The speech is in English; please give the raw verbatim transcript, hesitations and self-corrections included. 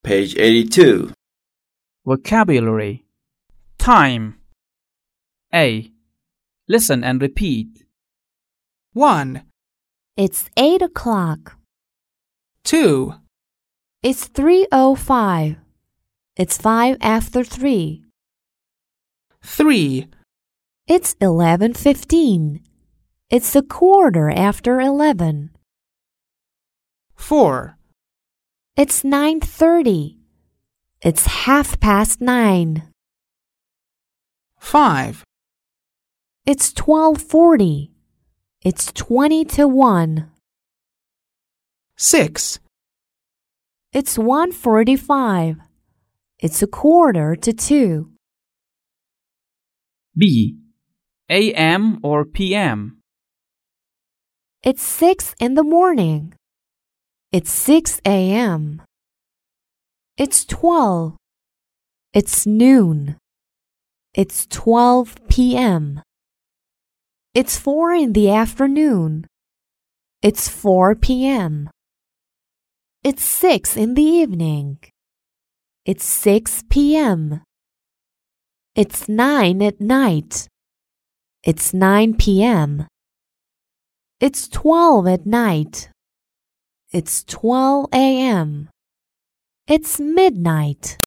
Page eighty-two. Vocabulary. Time. A. Listen and repeat. one, It's eight o'clock. two, It's three oh five. It's five after three. three, It's eleven fifteen. It's a quarter after eleven. four, It's nine thirty. It's half past nine. five, It's twelve forty. It's twenty to one. six, It's one forty-five. It's a quarter to two. B. A M or P M. It's six in the morning. It's six a.m. It's twelve. It's noon. It's twelve p.m. It's four in the afternoon. It's four p.m. It's six in the evening. It's six p.m. It's nine at night. It's nine p.m. It's twelve at night. It's twelve a.m. It's midnight.